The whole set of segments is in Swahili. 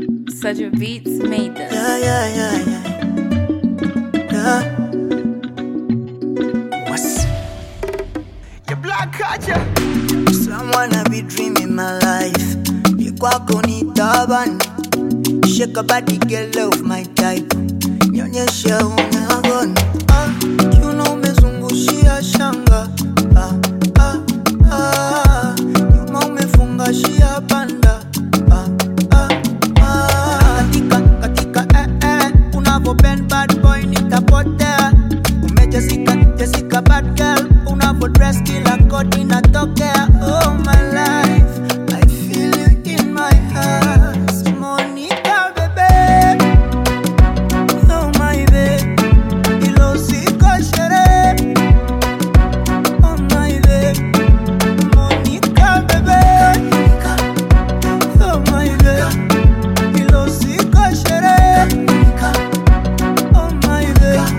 Such beats made this. Yeah. What's your black culture? Someone I be dreaming my life. You kwako ni taban. Shake a body, girl, love my type. Nyonyesha unagona. You know mezungushia shanga. Nyuma umefunga shia panda. Unavo bend bad boy nitapotea. Jessica bad girl. Unavo dress kila kodi natokea. Oh my life, I feel you in my heart. Monica baby, oh my baby, ilo siko shere. Oh my baby, Monica baby, oh my baby, ilo siko shere. Oh my baby.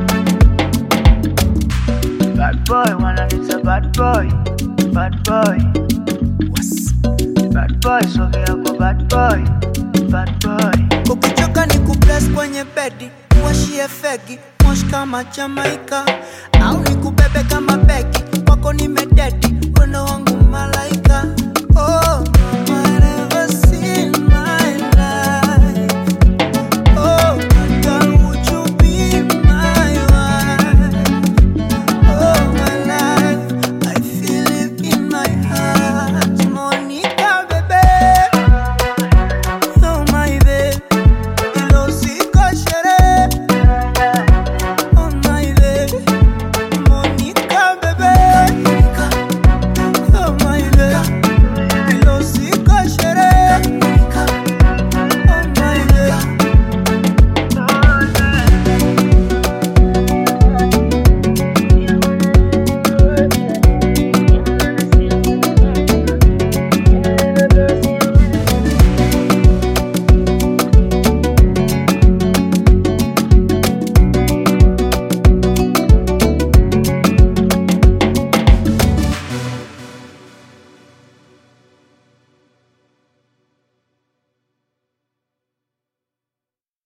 Bad boy, wanna it's a bad boy. Bad boy. What's bad boy, soge yako bad boy. Bad boy. Ukichoka ni kupress kwenye bedi. Washie fegi, mosh kama Jamaica. Au ni kubebe kama